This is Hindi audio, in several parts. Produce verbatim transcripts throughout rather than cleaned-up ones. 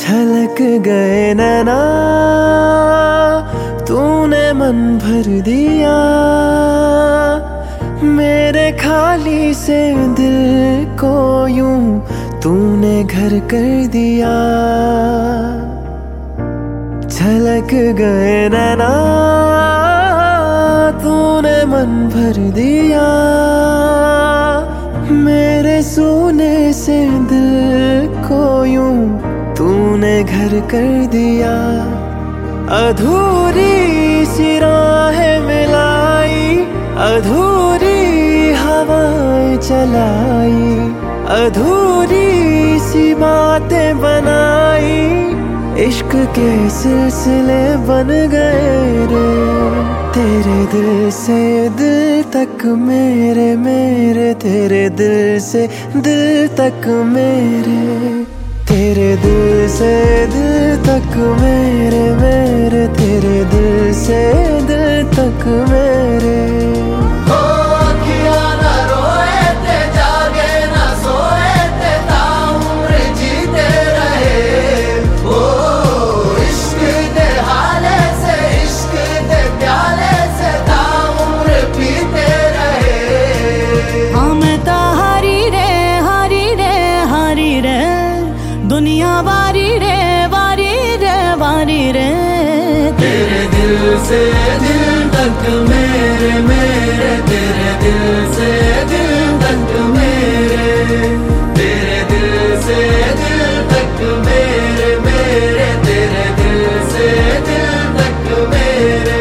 छलक गए नैना, तूने मन भर दिया मेरे खाली से दिल को, यूं तूने घर कर दिया। छलक गए नैना, तूने मन भर दिया मेरे सोने से दिल को, यूं तूने घर कर दिया। अधूरी सी राहें मिलाई, अधूरी हवाएं चलाई, अधूरी सी बातें बनाई, इश्क के सिलसिले बन गए रे। तेरे दिल से दिल तक मेरे, मेरे तेरे दिल से दिल तक मेरे, तेरे दिल से दिल तक मेरे, मेरे तेरे दिल से दिल तक मेरे। दुनिया वारी रे वारी रे वारी रे, तेरे दिल से दिल तक मेरे, मेरे तेरे दिल से दिल तक मेरे, तेरे दिल से दिल तक मेरे, मेरे तेरे दिल से दिल तक मेरे।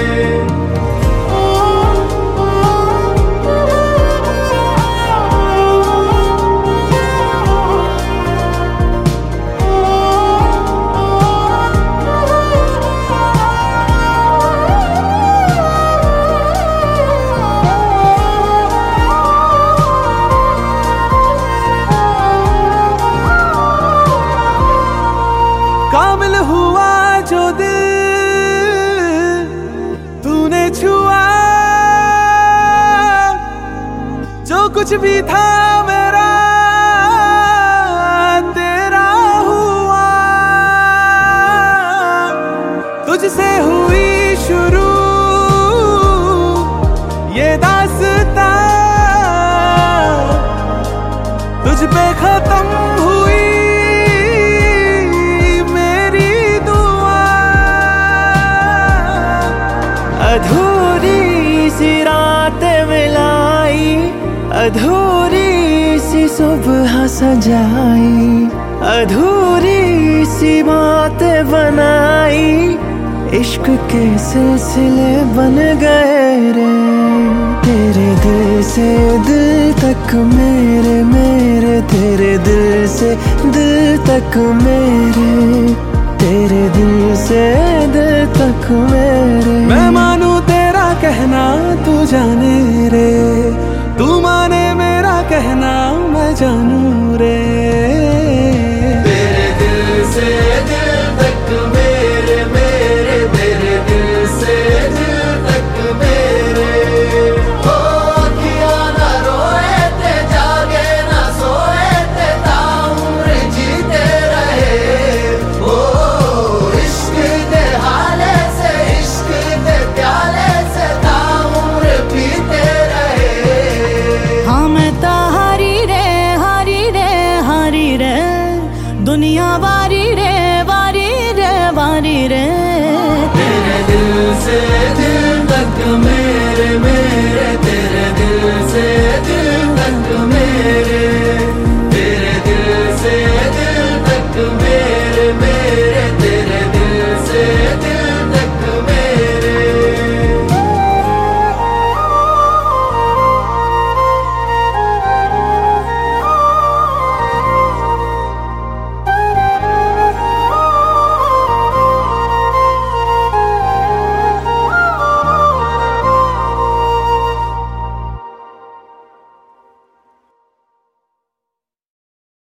कामिल हुआ जो दिल तूने छुआ, जो कुछ भी था मेरा तेरा हुआ। तुझसे हुई शुरू ये दास्तां, तुझ पे खत्म हुई अधूरी सी रातें मिलाई, अधूरी सी सुबह सजाई, अधूरी सी बातें बनाई, इश्क के सिलसिले बन गए रे। तेरे दिल से दिल तक मेरे, मेरे तेरे दिल से दिल तक मेरे, तेरे दिल से दिल तक मेरे। मैं मानूं तेरा कहना तू जाने रे, तू माने मेरा कहना मैं जाने।